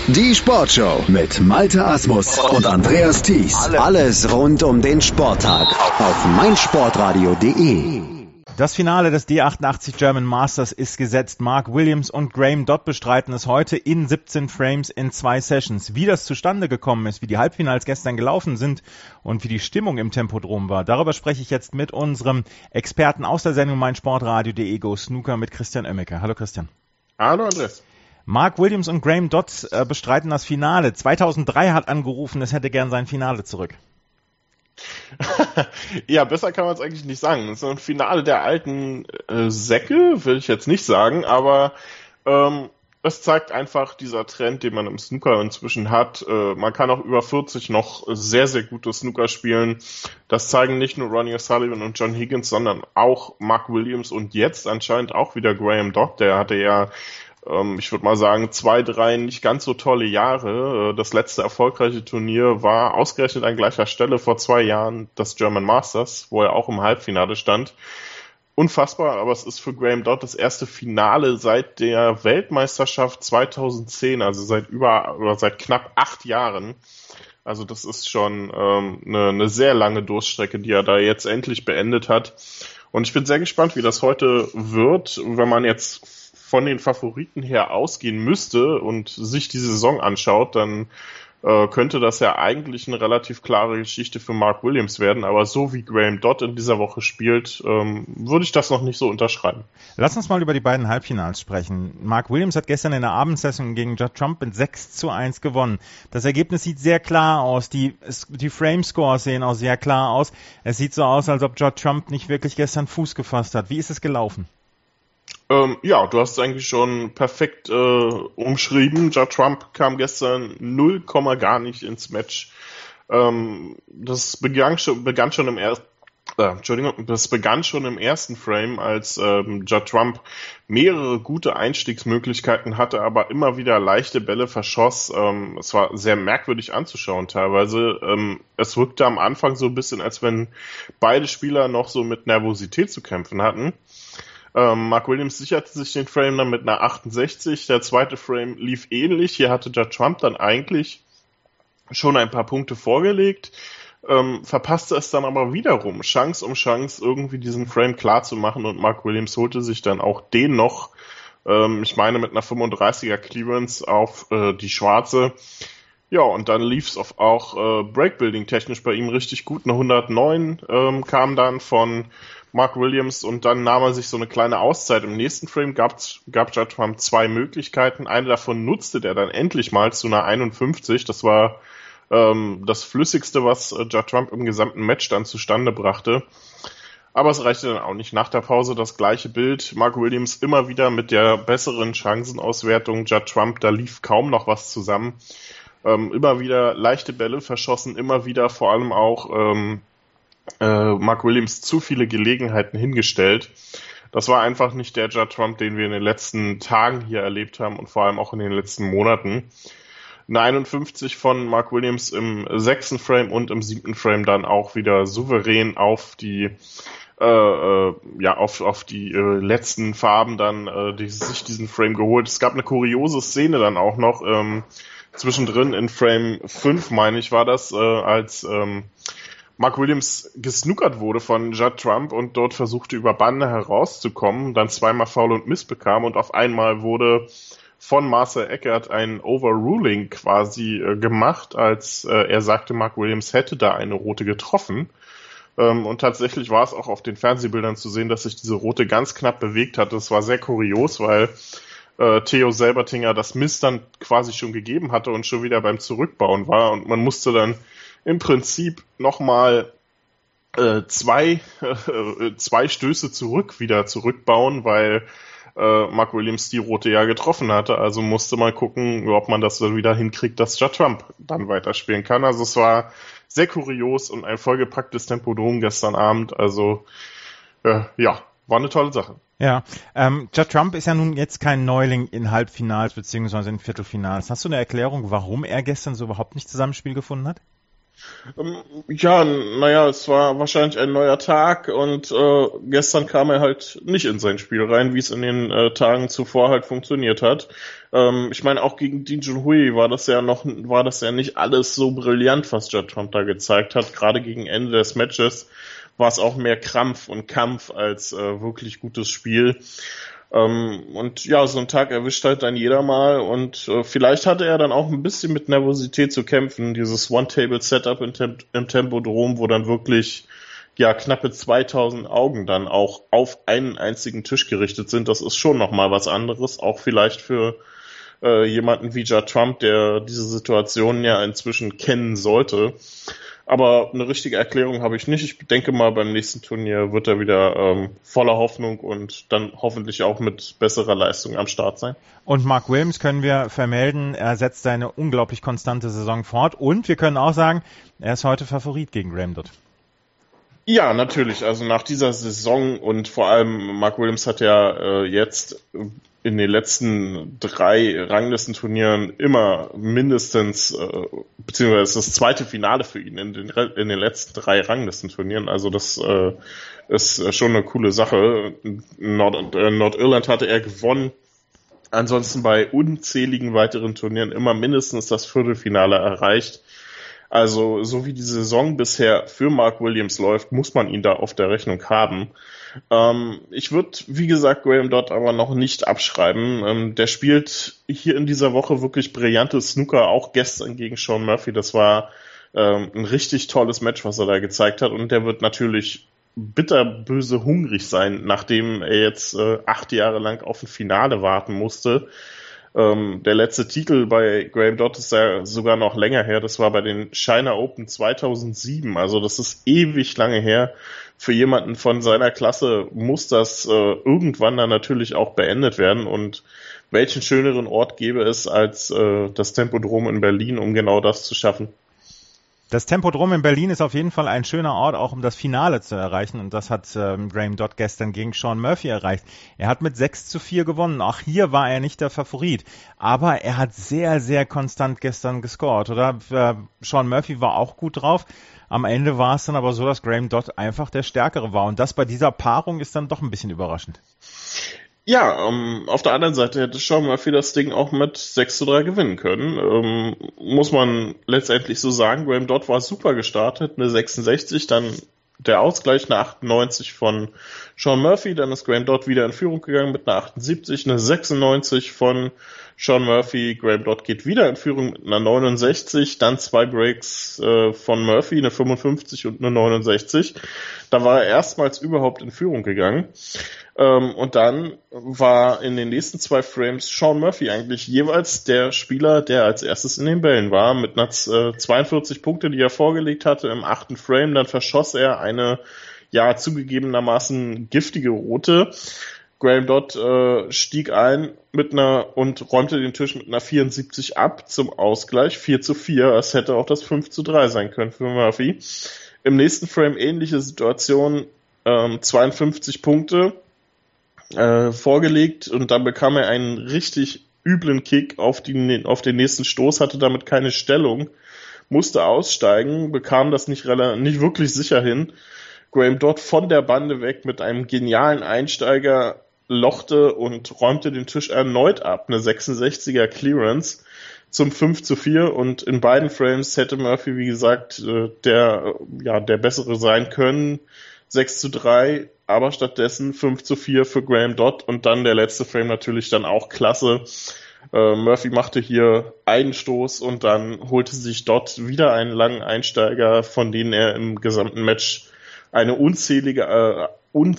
Die Sportshow mit Malte Asmus und Andreas Thies. Alles rund um den Sporttag auf meinsportradio.de. Das Finale des D88 German Masters ist gesetzt. Mark Williams und Graham Dodd bestreiten es heute in 17 Frames in 2 Sessions. Wie das zustande gekommen ist, wie die Halbfinals gestern gelaufen sind und wie die Stimmung im Tempodrom war, darüber spreche ich jetzt mit unserem Experten aus der Sendung meinsportradio.de Go Snooker mit Christian Oemmeke. Hallo Christian. Hallo Andreas. Mark Williams und Graham Dodd bestreiten das Finale. 2003 hat angerufen, es hätte gern sein Finale zurück. Ja, besser kann man es eigentlich nicht sagen. Das ist ein Finale der alten Säcke, will ich jetzt nicht sagen, aber es zeigt einfach dieser Trend, den man im Snooker inzwischen hat. Man kann auch über 40 noch sehr, sehr gute Snooker spielen. Das zeigen nicht nur Ronnie O'Sullivan und John Higgins, sondern auch Mark Williams und jetzt anscheinend auch wieder Graham Dodd. Der hatte ja ich würde mal sagen, 2, 3 nicht ganz so tolle Jahre. Das letzte erfolgreiche Turnier war ausgerechnet an gleicher Stelle vor 2 Jahren das German Masters, wo er auch im Halbfinale stand. Unfassbar, aber es ist für Graham Dodd das erste Finale seit der Weltmeisterschaft 2010, also seit knapp 8 Jahren. Also das ist schon eine sehr lange Durststrecke, die er da jetzt endlich beendet hat. Und ich bin sehr gespannt, wie das heute wird, wenn man jetzt von den Favoriten her ausgehen müsste und sich die Saison anschaut, dann könnte das ja eigentlich eine relativ klare Geschichte für Mark Williams werden. Aber so wie Graham Dodd in dieser Woche spielt, würde ich das noch nicht so unterschreiben. Lass uns mal über die beiden Halbfinals sprechen. Mark Williams hat gestern in der Abendsession gegen Judd Trump mit 6:1 gewonnen. Das Ergebnis sieht sehr klar aus. Die Frame-Scores sehen auch sehr klar aus. Es sieht so aus, als ob Judd Trump nicht wirklich gestern Fuß gefasst hat. Wie ist es gelaufen? Ja, du hast es eigentlich schon perfekt umschrieben. Judd Trump kam gestern 0, gar nicht ins Match. Das begann schon im ersten Frame, als Judd Trump mehrere gute Einstiegsmöglichkeiten hatte, aber immer wieder leichte Bälle verschoss. Es war sehr merkwürdig anzuschauen teilweise. Es wirkte am Anfang so ein bisschen, als wenn beide Spieler noch so mit Nervosität zu kämpfen hatten. Mark Williams sicherte sich den Frame dann mit einer 68. Der zweite Frame lief ähnlich. Hier hatte Judd Trump dann eigentlich schon ein paar Punkte vorgelegt, verpasste es dann aber wiederum, Chance um Chance, irgendwie diesen Frame klar zu machen, und Mark Williams holte sich dann auch den noch, ich meine mit einer 35er Clearance auf die schwarze. Ja, und dann lief es auch Breakbuilding technisch bei ihm richtig gut. Eine 109 kam dann von Mark Williams, und dann nahm er sich so eine kleine Auszeit. Im nächsten Frame gab Judd Trump 2 Möglichkeiten. Eine davon nutzte der dann endlich mal zu einer 51. Das war das Flüssigste, was Judd Trump im gesamten Match dann zustande brachte. Aber es reichte dann auch nicht. Nach der Pause das gleiche Bild. Mark Williams immer wieder mit der besseren Chancenauswertung. Judd Trump, da lief kaum noch was zusammen. Immer wieder leichte Bälle verschossen, immer wieder vor allem auch Mark Williams zu viele Gelegenheiten hingestellt. Das war einfach nicht der Judd Trump, den wir in den letzten Tagen hier erlebt haben und vor allem auch in den letzten Monaten. Eine 51 von Mark Williams im 6. Frame und im 7. Frame dann auch wieder souverän auf die letzten Farben dann sich diesen Frame geholt. Es gab eine kuriose Szene dann auch noch zwischendrin in Frame 5, meine ich, war das, als Mark Williams gesnookert wurde von Judd Trump und dort versuchte, über Bande herauszukommen, dann zweimal Foul und Miss bekam, und auf einmal wurde von Marcel Eckert ein Overruling quasi gemacht, als er sagte, Mark Williams hätte da eine rote getroffen. Und tatsächlich war es auch auf den Fernsehbildern zu sehen, dass sich diese rote ganz knapp bewegt hat. Das war sehr kurios, weil Theo Selbertinger das Miss dann quasi schon gegeben hatte und schon wieder beim Zurückbauen war, und man musste dann im Prinzip nochmal zwei Stöße wieder zurückbauen, weil Mark Williams die rote ja getroffen hatte. Also musste man gucken, ob man das wieder hinkriegt, dass Judd Trump dann weiterspielen kann. Also es war sehr kurios und ein vollgepacktes Tempodrom gestern Abend. Also war eine tolle Sache. Ja, Judd Trump ist ja nun jetzt kein Neuling in Halbfinals beziehungsweise in Viertelfinals. Hast du eine Erklärung, warum er gestern so überhaupt nicht Zusammenspiel gefunden hat? Ja, naja, es war wahrscheinlich ein neuer Tag und gestern kam er halt nicht in sein Spiel rein, wie es in den Tagen zuvor halt funktioniert hat. Ich meine, auch gegen Ding Junhui war das ja nicht alles so brillant, was Judd Trump da gezeigt hat. Gerade gegen Ende des Matches war es auch mehr Krampf und Kampf als wirklich gutes Spiel. Und ja, so ein Tag erwischt halt dann jeder mal und vielleicht hatte er dann auch ein bisschen mit Nervosität zu kämpfen, dieses One-Table-Setup im Tempodrom, wo dann wirklich ja knappe 2000 Augen dann auch auf einen einzigen Tisch gerichtet sind. Das ist schon nochmal was anderes, auch vielleicht für jemanden wie Judd Trump, der diese Situation ja inzwischen kennen sollte. Aber eine richtige Erklärung habe ich nicht. Ich denke mal, beim nächsten Turnier wird er wieder voller Hoffnung und dann hoffentlich auch mit besserer Leistung am Start sein. Und Mark Williams können wir vermelden, er setzt seine unglaublich konstante Saison fort. Und wir können auch sagen, er ist heute Favorit gegen Graeme Dott. Ja, natürlich. Also nach dieser Saison und vor allem Mark Williams hat ja jetzt in den letzten 3 Ranglistenturnieren immer mindestens, beziehungsweise das zweite Finale für ihn in den letzten 3 Ranglistenturnieren. Also das ist schon eine coole Sache. Nordirland hatte er gewonnen. Ansonsten bei unzähligen weiteren Turnieren immer mindestens das Viertelfinale erreicht. Also so wie die Saison bisher für Mark Williams läuft, muss man ihn da auf der Rechnung haben. Ich würde, wie gesagt, Graeme Dott aber noch nicht abschreiben. Der spielt hier in dieser Woche wirklich brillantes Snooker, auch gestern gegen Sean Murphy. Das war ein richtig tolles Match, was er da gezeigt hat. Und der wird natürlich bitterböse hungrig sein, nachdem er jetzt 8 Jahre lang auf ein Finale warten musste. Der letzte Titel bei Graeme Dott ist ja sogar noch länger her. Das war bei den China Open 2007. Also das ist ewig lange her. Für jemanden von seiner Klasse muss das irgendwann dann natürlich auch beendet werden. Und welchen schöneren Ort gäbe es als das Tempodrom in Berlin, um genau das zu schaffen? Das Tempodrom in Berlin ist auf jeden Fall ein schöner Ort, auch um das Finale zu erreichen. Und das hat Graeme Dott gestern gegen Sean Murphy erreicht. Er hat mit 6-4 gewonnen. Auch hier war er nicht der Favorit. Aber er hat sehr, sehr konstant gestern gescored, oder? Sean Murphy war auch gut drauf. Am Ende war es dann aber so, dass Graeme Dott einfach der Stärkere war. Und das bei dieser Paarung ist dann doch ein bisschen überraschend. Ja, auf der anderen Seite hätte Sean Murphy das Ding auch mit 6-3 gewinnen können. Muss man letztendlich so sagen. Graeme Dott war super gestartet, eine 66, dann der Ausgleich, eine 98 von Sean Murphy, dann ist Graeme Dott wieder in Führung gegangen mit einer 78, eine 96 von Sean Murphy, Graeme Dott geht wieder in Führung mit einer 69, dann 2 Breaks von Murphy, eine 55 und eine 69. Da war er erstmals überhaupt in Führung gegangen. Und dann war in den nächsten 2 Frames Sean Murphy eigentlich jeweils der Spieler, der als erstes in den Bällen war, mit einer 42 Punkte, die er vorgelegt hatte im 8. Frame. Dann verschoss er eine, ja, zugegebenermaßen giftige rote. Graeme Dott stieg ein und räumte den Tisch mit einer 74 ab zum Ausgleich, 4-4. Es hätte auch das 5-3 sein können für Murphy. Im nächsten Frame ähnliche Situation, 52 Punkte vorgelegt und dann bekam er einen richtig üblen Kick auf den nächsten Stoß, hatte damit keine Stellung, musste aussteigen, bekam das nicht wirklich sicher hin. Graeme Dott von der Bande weg mit einem genialen Einsteiger, lochte und räumte den Tisch erneut ab, eine 66er Clearance zum 5-4 und in beiden Frames hätte Murphy, wie gesagt, der bessere sein können, 6-3, aber stattdessen 5-4 für Graeme Dott und dann der letzte Frame natürlich dann auch klasse. Murphy machte hier einen Stoß und dann holte sich Dott wieder einen langen Einsteiger, von denen er im gesamten Match eine unzählbar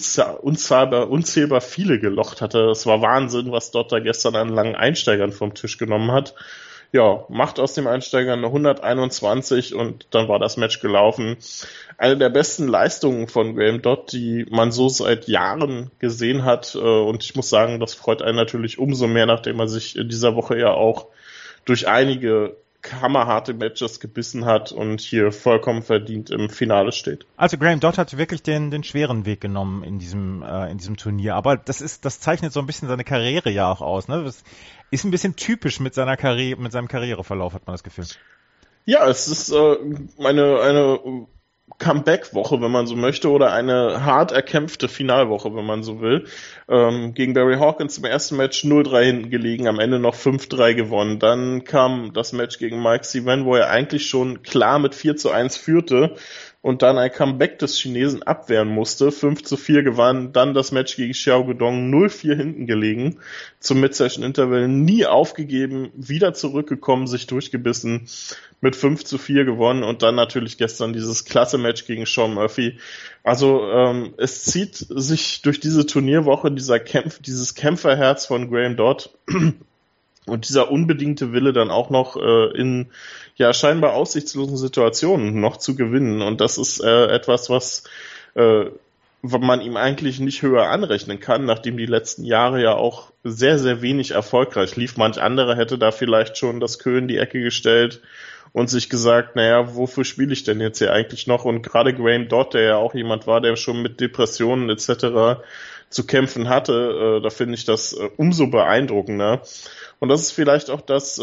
viele gelocht hatte. Es war Wahnsinn, was Dott da gestern an langen Einsteigern vom Tisch genommen hat. Ja, macht aus dem Einsteiger eine 121 und dann war das Match gelaufen. Eine der besten Leistungen von Graeme Dott, die man so seit Jahren gesehen hat. Und ich muss sagen, das freut einen natürlich umso mehr, nachdem er sich in dieser Woche ja auch durch einige hammerharte Matches gebissen hat und hier vollkommen verdient im Finale steht. Also Graeme Dott hat wirklich den schweren Weg genommen in diesem Turnier, aber das zeichnet so ein bisschen seine Karriere ja auch aus, ne? Das ist ein bisschen typisch mit seinem Karriereverlauf, hat man das Gefühl. Ja, es ist eine Comeback-Woche, wenn man so möchte, oder eine hart erkämpfte Finalwoche, wenn man so will. Gegen Barry Hawkins im ersten Match 0-3 hinten gelegen, am Ende noch 5-3 gewonnen. Dann kam das Match gegen Mike Sivan, wo er eigentlich schon klar mit 4-1 führte und dann ein Comeback des Chinesen abwehren musste, 5-4 gewann, dann das Match gegen Xiao Guodong 0-4 hinten gelegen, zum Mid-Session-Interval nie aufgegeben, wieder zurückgekommen, sich durchgebissen, mit 5-4 gewonnen und dann natürlich gestern dieses klasse Match gegen Sean Murphy. Also es zieht sich durch diese Turnierwoche dieses Kämpferherz von Graham Dodd und dieser unbedingte Wille dann auch noch in scheinbar aussichtslosen Situationen noch zu gewinnen. Und das ist etwas, was man ihm eigentlich nicht höher anrechnen kann, nachdem die letzten Jahre ja auch sehr, sehr wenig erfolgreich lief. Manch anderer hätte da vielleicht schon das Kö in die Ecke gestellt und sich gesagt, naja, wofür spiele ich denn jetzt hier eigentlich noch? Und gerade Graham Dodd, der ja auch jemand war, der schon mit Depressionen etc. zu kämpfen hatte, da finde ich das umso beeindruckender. Und das ist vielleicht auch das,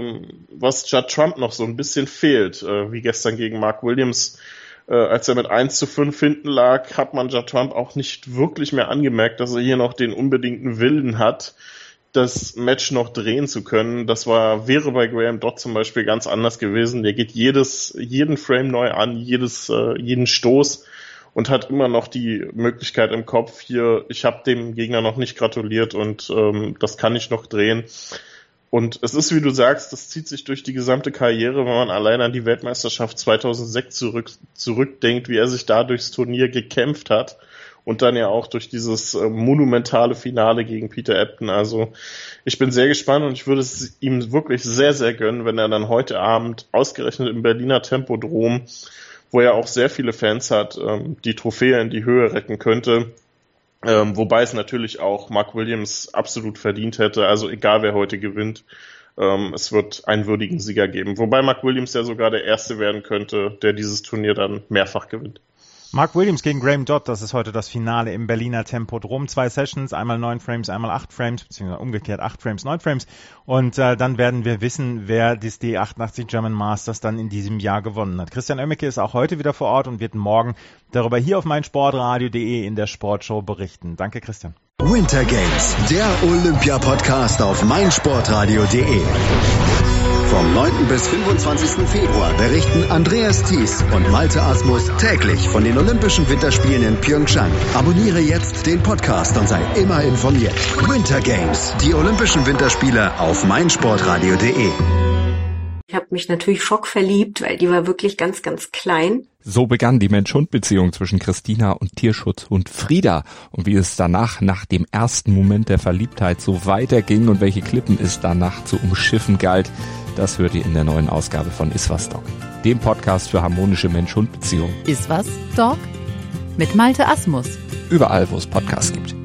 was Judd Trump noch so ein bisschen fehlt, wie gestern gegen Mark Williams. Als er mit 1-5 hinten lag, hat man Judd Trump auch nicht wirklich mehr angemerkt, dass er hier noch den unbedingten Willen hat, das Match noch drehen zu können. Das wäre bei Graham Dodd zum Beispiel ganz anders gewesen. Der geht jeden Frame neu an, jeden Stoß und hat immer noch die Möglichkeit im Kopf, hier, ich habe dem Gegner noch nicht gratuliert und das kann ich noch drehen. Und es ist, wie du sagst, das zieht sich durch die gesamte Karriere, wenn man allein an die Weltmeisterschaft 2006 zurückdenkt, wie er sich da durchs Turnier gekämpft hat und dann ja auch durch dieses monumentale Finale gegen Peter Ebdon. Also ich bin sehr gespannt und ich würde es ihm wirklich sehr, sehr gönnen, wenn er dann heute Abend ausgerechnet im Berliner Tempodrom, wo er auch sehr viele Fans hat, die Trophäe in die Höhe recken könnte. Wobei es natürlich auch Mark Williams absolut verdient hätte. Also egal, wer heute gewinnt, es wird einen würdigen Sieger geben. Wobei Mark Williams ja sogar der Erste werden könnte, der dieses Turnier dann mehrfach gewinnt. Mark Williams gegen Graham Dodd, das ist heute das Finale im Berliner Tempodrom. 2 Sessions, einmal 9 Frames, einmal 8 Frames, beziehungsweise umgekehrt 8 Frames, 9 Frames. Und dann werden wir wissen, wer das D88 German Masters dann in diesem Jahr gewonnen hat. Christian Oemmeke ist auch heute wieder vor Ort und wird morgen darüber hier auf meinsportradio.de in der Sportshow berichten. Danke, Christian. Winter Games, der Olympia-Podcast auf meinsportradio.de. Vom 9. bis 25. Februar berichten Andreas Thies und Malte Asmus täglich von den Olympischen Winterspielen in Pyeongchang. Abonniere jetzt den Podcast und sei immer informiert. Winter Games, die Olympischen Winterspiele auf meinsportradio.de. Ich habe mich natürlich schockverliebt, weil die war wirklich ganz, ganz klein. So begann die Mensch-Hund-Beziehung zwischen Christina und Tierschutzhund Frieda. Und wie es danach, nach dem ersten Moment der Verliebtheit, so weiterging und welche Klippen es danach zu umschiffen galt, das hört ihr in der neuen Ausgabe von Iswas Dog, dem Podcast für harmonische Mensch-Hund-Beziehungen. Iswas Dog mit Malte Asmus. Überall, wo es Podcasts gibt.